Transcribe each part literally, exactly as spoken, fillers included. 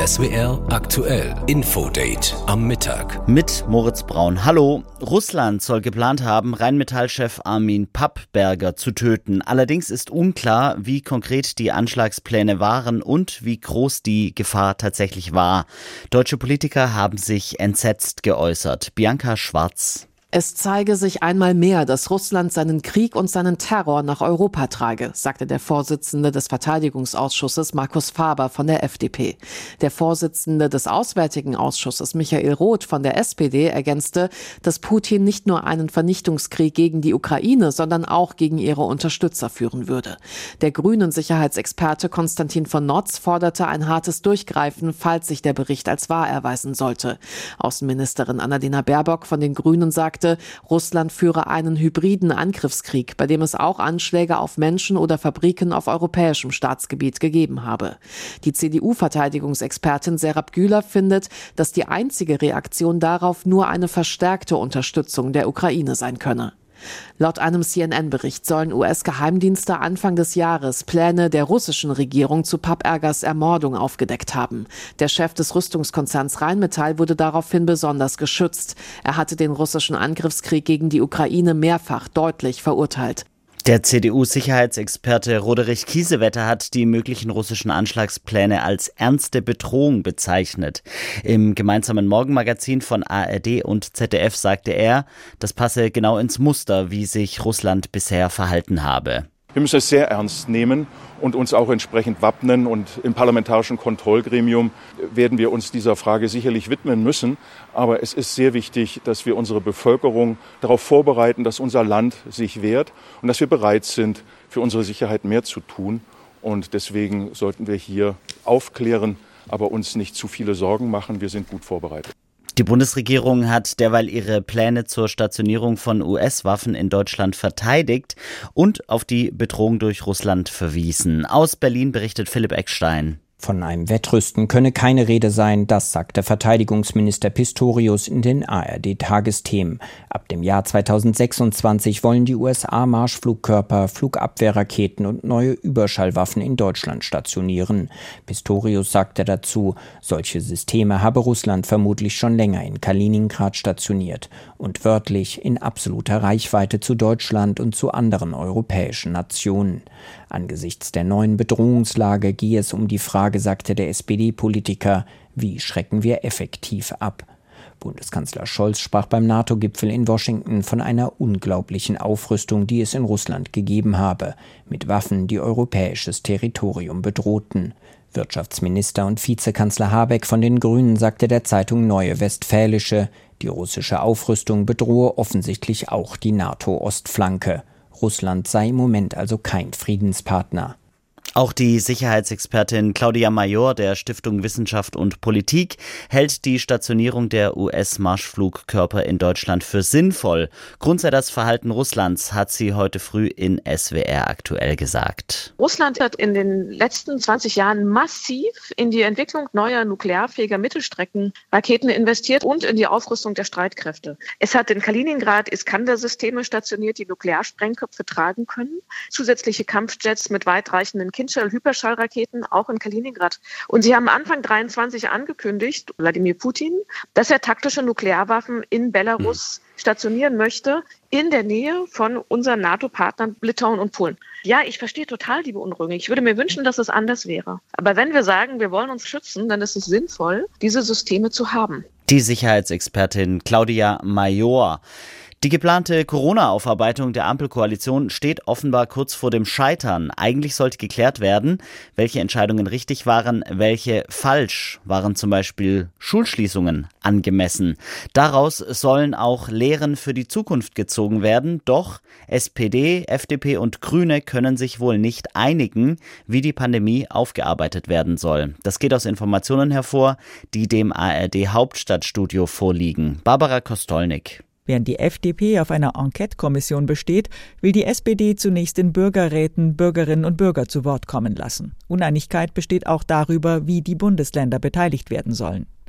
S W R aktuell Infodate am Mittag. Mit Moritz Braun. Hallo. Russland soll geplant haben, Rheinmetall-Chef Armin Pappberger zu töten. Allerdings ist unklar, wie konkret die Anschlagspläne waren und wie groß die Gefahr tatsächlich war. Deutsche Politiker haben sich entsetzt geäußert. Bianca Schwarz. Es zeige sich einmal mehr, dass Russland seinen Krieg und seinen Terror nach Europa trage, sagte der Vorsitzende des Verteidigungsausschusses Markus Faber von der F D P. Der Vorsitzende des Auswärtigen Ausschusses Michael Roth von der S P D ergänzte, dass Putin nicht nur einen Vernichtungskrieg gegen die Ukraine, sondern auch gegen ihre Unterstützer führen würde. Der grünen Sicherheitsexperte Konstantin von Notz forderte ein hartes Durchgreifen, falls sich der Bericht als wahr erweisen sollte. Außenministerin Annalena Baerbock von den Grünen sagte, Russland führe einen hybriden Angriffskrieg, bei dem es auch Anschläge auf Menschen oder Fabriken auf europäischem Staatsgebiet gegeben habe. Die C D U-Verteidigungsexpertin Serap Güler findet, dass die einzige Reaktion darauf nur eine verstärkte Unterstützung der Ukraine sein könne. Laut einem C N N-Bericht sollen U S-Geheimdienste Anfang des Jahres Pläne der russischen Regierung zu Pappbergers Ermordung aufgedeckt haben. Der Chef des Rüstungskonzerns Rheinmetall wurde daraufhin besonders geschützt. Er hatte den russischen Angriffskrieg gegen die Ukraine mehrfach deutlich verurteilt. Der C D U-Sicherheitsexperte Roderich Kiesewetter hat die möglichen russischen Anschlagspläne als ernste Bedrohung bezeichnet. Im gemeinsamen Morgenmagazin von A R D und Z D F sagte er, das passe genau ins Muster, wie sich Russland bisher verhalten habe. Wir müssen es sehr ernst nehmen und uns auch entsprechend wappnen. Und im Parlamentarischen Kontrollgremium werden wir uns dieser Frage sicherlich widmen müssen. Aber es ist sehr wichtig, dass wir unsere Bevölkerung darauf vorbereiten, dass unser Land sich wehrt und dass wir bereit sind, für unsere Sicherheit mehr zu tun. Und deswegen sollten wir hier aufklären, aber uns nicht zu viele Sorgen machen. Wir sind gut vorbereitet. Die Bundesregierung hat derweil ihre Pläne zur Stationierung von U S-Waffen in Deutschland verteidigt und auf die Bedrohung durch Russland verwiesen. Aus Berlin berichtet Philipp Eckstein. Von einem Wettrüsten könne keine Rede sein, das sagte Verteidigungsminister Pistorius in den A R D-Tagesthemen. Ab dem Jahr zweitausendsechsundzwanzig wollen die U S A Marschflugkörper, Flugabwehrraketen und neue Überschallwaffen in Deutschland stationieren. Pistorius sagte dazu, solche Systeme habe Russland vermutlich schon länger in Kaliningrad stationiert und wörtlich in absoluter Reichweite zu Deutschland und zu anderen europäischen Nationen. Angesichts der neuen Bedrohungslage gehe es um die Frage, sagte der S P D-Politiker, wie schrecken wir effektiv ab? Bundeskanzler Scholz sprach beim NATO-Gipfel in Washington von einer unglaublichen Aufrüstung, die es in Russland gegeben habe, mit Waffen, die europäisches Territorium bedrohten. Wirtschaftsminister und Vizekanzler Habeck von den Grünen sagte der Zeitung Neue Westfälische, die russische Aufrüstung bedrohe offensichtlich auch die NATO-Ostflanke. Russland sei im Moment also kein Friedenspartner. Auch die Sicherheitsexpertin Claudia Major der Stiftung Wissenschaft und Politik hält die Stationierung der U S-Marschflugkörper in Deutschland für sinnvoll. Grund sei das Verhalten Russlands, hat sie heute früh in S W R aktuell gesagt. Russland hat in den letzten zwanzig Jahren massiv in die Entwicklung neuer nuklearfähiger Mittelstreckenraketen investiert und in die Aufrüstung der Streitkräfte. Es hat in Kaliningrad Iskander-Systeme stationiert, die Nuklearsprengköpfe tragen können, zusätzliche Kampfjets mit weitreichenden Kindschall-Hyperschallraketen, auch in Kaliningrad. Und sie haben Anfang dreiundzwanzig angekündigt, Wladimir Putin, dass er taktische Nuklearwaffen in Belarus mhm. stationieren möchte, in der Nähe von unseren NATO-Partnern Litauen und Polen. Ja, ich verstehe total die Beunruhigung. Ich würde mir wünschen, dass es anders wäre. Aber wenn wir sagen, wir wollen uns schützen, dann ist es sinnvoll, diese Systeme zu haben. Die Sicherheitsexpertin Claudia Major. Die geplante Corona-Aufarbeitung der Ampelkoalition steht offenbar kurz vor dem Scheitern. Eigentlich sollte geklärt werden, welche Entscheidungen richtig waren, welche falsch. Waren zum Beispiel Schulschließungen angemessen? Daraus sollen auch Lehren für die Zukunft gezogen werden. Doch S P D, F D P und Grüne können sich wohl nicht einigen, wie die Pandemie aufgearbeitet werden soll. Das geht aus Informationen hervor, die dem A R D-Hauptstadtstudio vorliegen. Barbara Kostolnik. Während die F D P auf einer Enquete-Kommission besteht, will die S P D zunächst in Bürgerräten Bürgerinnen und Bürger zu Wort kommen lassen. Uneinigkeit besteht auch darüber, wie die Bundesländer beteiligt werden sollen.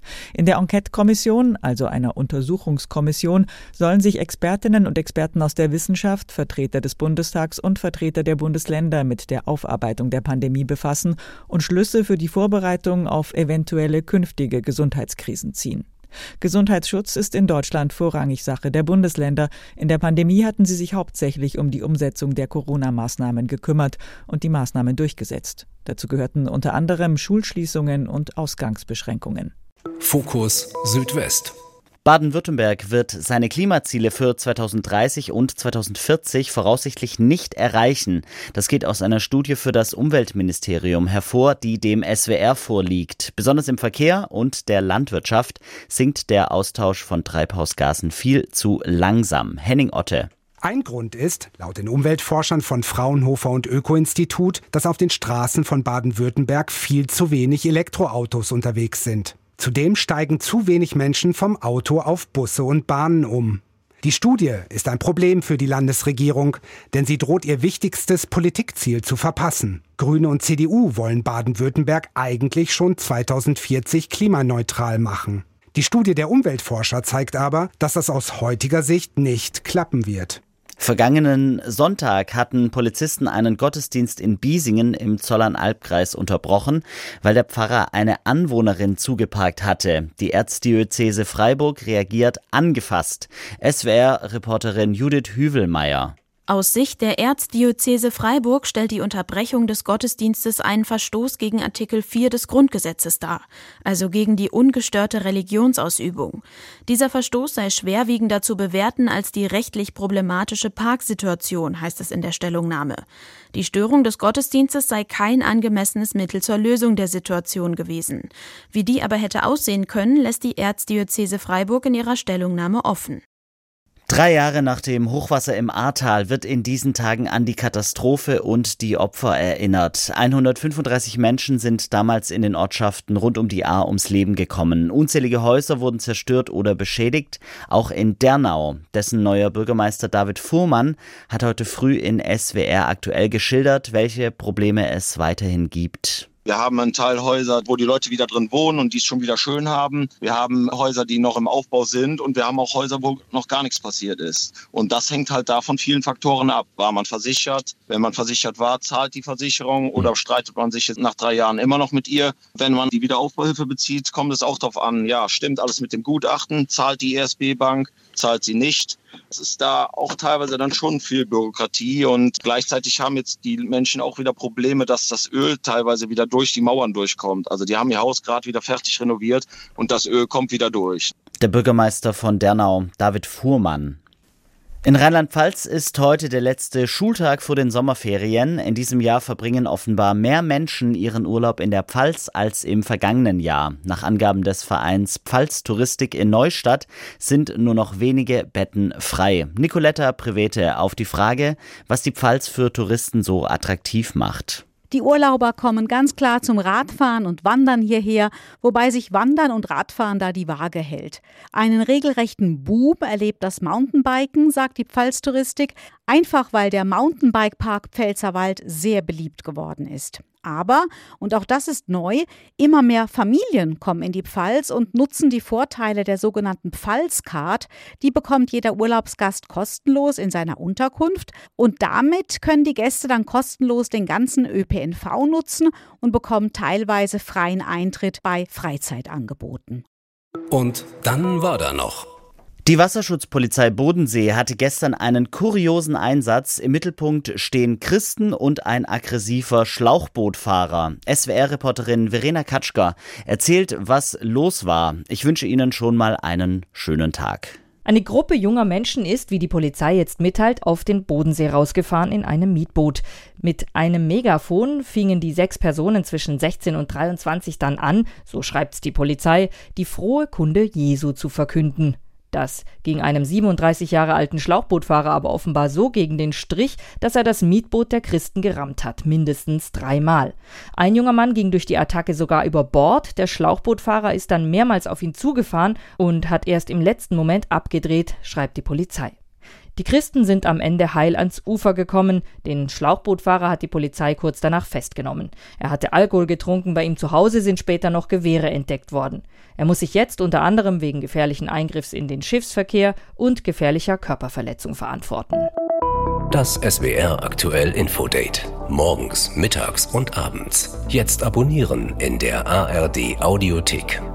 In der Enquete-Kommission, also einer Untersuchungskommission, sollen sich Expertinnen und Experten aus der Wissenschaft, Vertreter des Bundestags und Vertreter der Bundesländer mit der Aufarbeitung der Pandemie befassen und Schlüsse für die Vorbereitung auf eventuelle künftige Gesundheitskrisen ziehen. Gesundheitsschutz ist in Deutschland vorrangig Sache der Bundesländer. In der Pandemie hatten sie sich hauptsächlich um die Umsetzung der Corona-Maßnahmen gekümmert und die Maßnahmen durchgesetzt. Dazu gehörten unter anderem Schulschließungen und Ausgangsbeschränkungen. Fokus Südwest. Baden-Württemberg wird seine Klimaziele für zweitausenddreißig und zweitausendvierzig voraussichtlich nicht erreichen. Das geht aus einer Studie für das Umweltministerium hervor, die dem S W R vorliegt. Besonders im Verkehr und der Landwirtschaft sinkt der Austausch von Treibhausgasen viel zu langsam. Henning Otte. Ein Grund ist, laut den Umweltforschern von Fraunhofer und Öko-Institut, dass auf den Straßen von Baden-Württemberg viel zu wenig Elektroautos unterwegs sind. Zudem steigen zu wenig Menschen vom Auto auf Busse und Bahnen um. Die Studie ist ein Problem für die Landesregierung, denn sie droht ihr wichtigstes Politikziel zu verpassen. Grüne und C D U wollen Baden-Württemberg eigentlich schon zweitausendvierzig klimaneutral machen. Die Studie der Umweltforscher zeigt aber, dass das aus heutiger Sicht nicht klappen wird. Vergangenen Sonntag hatten Polizisten einen Gottesdienst in Biesingen im Zollernalbkreis unterbrochen, weil der Pfarrer eine Anwohnerin zugeparkt hatte. Die Erzdiözese Freiburg reagiert angefasst. S W R-Reporterin Judith Hüvelmeier. Aus Sicht der Erzdiözese Freiburg stellt die Unterbrechung des Gottesdienstes einen Verstoß gegen Artikel vier des Grundgesetzes dar, also gegen die ungestörte Religionsausübung. Dieser Verstoß sei schwerwiegender zu bewerten als die rechtlich problematische Parksituation, heißt es in der Stellungnahme. Die Störung des Gottesdienstes sei kein angemessenes Mittel zur Lösung der Situation gewesen. Wie die aber hätte aussehen können, lässt die Erzdiözese Freiburg in ihrer Stellungnahme offen. Drei Jahre nach dem Hochwasser im Ahrtal wird in diesen Tagen an die Katastrophe und die Opfer erinnert. hundertfünfunddreißig Menschen sind damals in den Ortschaften rund um die Ahr ums Leben gekommen. Unzählige Häuser wurden zerstört oder beschädigt, auch in Dernau. Dessen neuer Bürgermeister David Fuhrmann hat heute früh in S W R aktuell geschildert, welche Probleme es weiterhin gibt. Wir haben einen Teil Häuser, wo die Leute wieder drin wohnen und die es schon wieder schön haben. Wir haben Häuser, die noch im Aufbau sind und wir haben auch Häuser, wo noch gar nichts passiert ist. Und das hängt halt da von vielen Faktoren ab. War man versichert? Wenn man versichert war, zahlt die Versicherung oder streitet man sich jetzt nach drei Jahren immer noch mit ihr? Wenn man die Wiederaufbauhilfe bezieht, kommt es auch darauf an, ja, stimmt alles mit dem Gutachten? Zahlt die E S B-Bank? Zahlt sie nicht? Es ist da auch teilweise dann schon viel Bürokratie und gleichzeitig haben jetzt die Menschen auch wieder Probleme, dass das Öl teilweise wieder durch die Mauern durchkommt. Also die haben ihr Haus gerade wieder fertig renoviert und das Öl kommt wieder durch. Der Bürgermeister von Dernau, David Fuhrmann. In Rheinland-Pfalz ist heute der letzte Schultag vor den Sommerferien. In diesem Jahr verbringen offenbar mehr Menschen ihren Urlaub in der Pfalz als im vergangenen Jahr. Nach Angaben des Vereins Pfalz Touristik in Neustadt sind nur noch wenige Betten frei. Nicoletta Prevete auf die Frage, was die Pfalz für Touristen so attraktiv macht. Die Urlauber kommen ganz klar zum Radfahren und Wandern hierher, wobei sich Wandern und Radfahren da die Waage hält. Einen regelrechten Boom erlebt das Mountainbiken, sagt die Pfalz-Touristik, einfach weil der Mountainbike-Park Pfälzerwald sehr beliebt geworden ist. Aber, und auch das ist neu, immer mehr Familien kommen in die Pfalz und nutzen die Vorteile der sogenannten Pfalz-Card. Die bekommt jeder Urlaubsgast kostenlos in seiner Unterkunft und damit können die Gäste dann kostenlos den ganzen Ö P N V nutzen und bekommen teilweise freien Eintritt bei Freizeitangeboten. Und dann war da noch. Die Wasserschutzpolizei Bodensee hatte gestern einen kuriosen Einsatz. Im Mittelpunkt stehen Christen und ein aggressiver Schlauchbootfahrer. S W R-Reporterin Verena Katschka erzählt, was los war. Ich wünsche Ihnen schon mal einen schönen Tag. Eine Gruppe junger Menschen ist, wie die Polizei jetzt mitteilt, auf den Bodensee rausgefahren in einem Mietboot. Mit einem Megafon fingen die sechs Personen zwischen sechzehn und dreiundzwanzig dann an, so schreibt's die Polizei, die frohe Kunde Jesu zu verkünden. Das ging einem siebenunddreißig Jahre alten Schlauchbootfahrer aber offenbar so gegen den Strich, dass er das Mietboot der Christen gerammt hat, mindestens dreimal. Ein junger Mann ging durch die Attacke sogar über Bord, der Schlauchbootfahrer ist dann mehrmals auf ihn zugefahren und hat erst im letzten Moment abgedreht, schreibt die Polizei. Die Christen sind am Ende heil ans Ufer gekommen. Den Schlauchbootfahrer hat die Polizei kurz danach festgenommen. Er hatte Alkohol getrunken, bei ihm zu Hause sind später noch Gewehre entdeckt worden. Er muss sich jetzt unter anderem wegen gefährlichen Eingriffs in den Schiffsverkehr und gefährlicher Körperverletzung verantworten. Das S W R Aktuell Infodate. Morgens, mittags und abends. Jetzt abonnieren in der A R D Audiothek.